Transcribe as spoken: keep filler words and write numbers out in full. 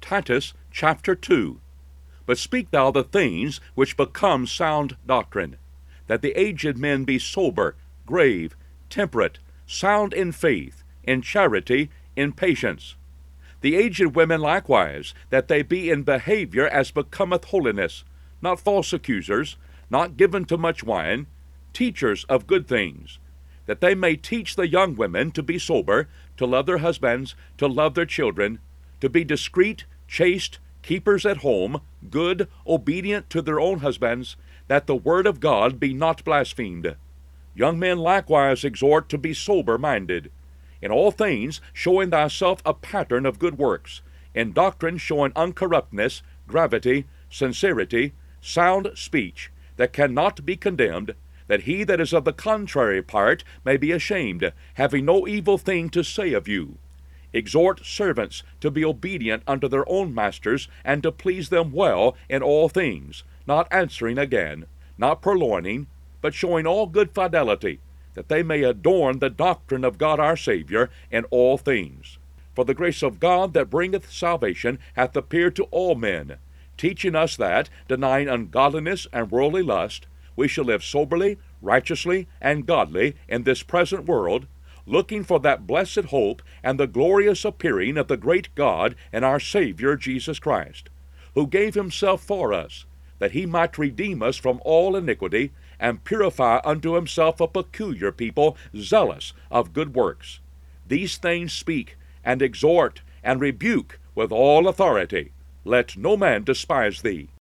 Titus chapter two. But speak thou the things which become sound doctrine, that the aged men be sober, grave, temperate, sound in faith, in charity, in patience. The aged women likewise, that they be in behavior as becometh holiness, not false accusers, not given to much wine, teachers of good things, that they may teach the young women to be sober, to love their husbands, to love their children, to be discreet, chaste, keepers at home, good, obedient to their own husbands, that the word of God be not blasphemed. Young men likewise exhort to be sober-minded, in all things showing thyself a pattern of good works, in doctrine showing uncorruptness, gravity, sincerity, sound speech, that cannot be condemned, that he that is of the contrary part may be ashamed, having no evil thing to say of you. Exhort servants to be obedient unto their own masters, and to please them well in all things, not answering again, not purloining, but showing all good fidelity, that they may adorn the doctrine of God our Savior in all things. For the grace of God that bringeth salvation hath appeared to all men, teaching us that, denying ungodliness and worldly lust, we shall live soberly, righteously, and godly in this present world, looking for that blessed hope and the glorious appearing of the great God and our Savior Jesus Christ, who gave himself for us, that he might redeem us from all iniquity, and purify unto himself a peculiar people, zealous of good works. These things speak, and exhort, and rebuke with all authority. Let no man despise thee.